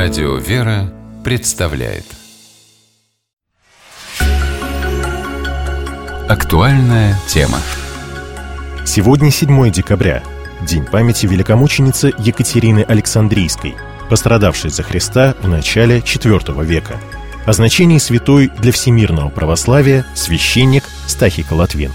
Радио «Вера» представляет актуальная тема. Сегодня 7 декабря, день памяти великомученицы Екатерины Александрийской, пострадавшей за Христа в начале IV века. О значении святой для всемирного православия священник Стахий Колотвин.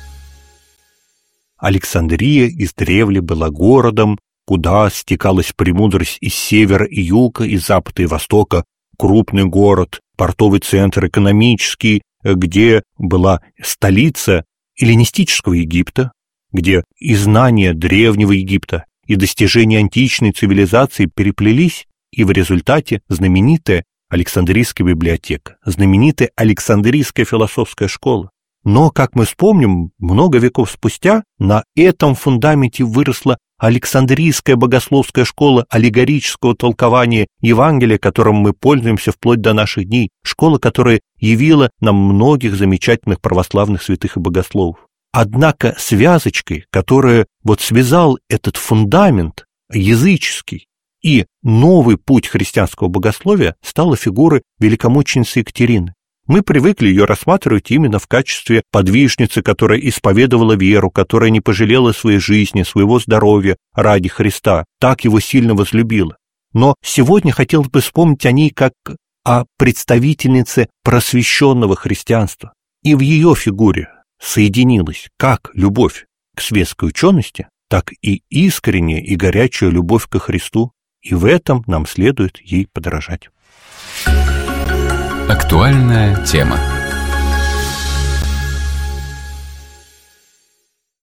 Александрия издревле была городом, куда стекалась премудрость из севера и юга, из запада и востока, крупный город, портовый центр, экономический, где была столица эллинистического Египта, где и знания древнего Египта, и достижения античной цивилизации переплелись, и в результате знаменитая Александрийская библиотека, знаменитая Александрийская философская школа. Но, как мы вспомним, много веков спустя на этом фундаменте выросла Александрийская богословская школа аллегорического толкования Евангелия, которым мы пользуемся вплоть до наших дней, школа, которая явила нам многих замечательных православных святых и богословов. Однако связочкой, которая связал этот фундамент языческий и новый путь христианского богословия, стала фигура великомученицы Екатерины. Мы привыкли ее рассматривать именно в качестве подвижницы, которая исповедовала веру, которая не пожалела своей жизни, своего здоровья ради Христа, так его сильно возлюбила. Но сегодня хотелось бы вспомнить о ней как о представительнице просвещенного христианства. И в ее фигуре соединилась как любовь к светской учености, так и искренняя и горячая любовь ко Христу, и в этом нам следует ей подражать. Актуальная тема.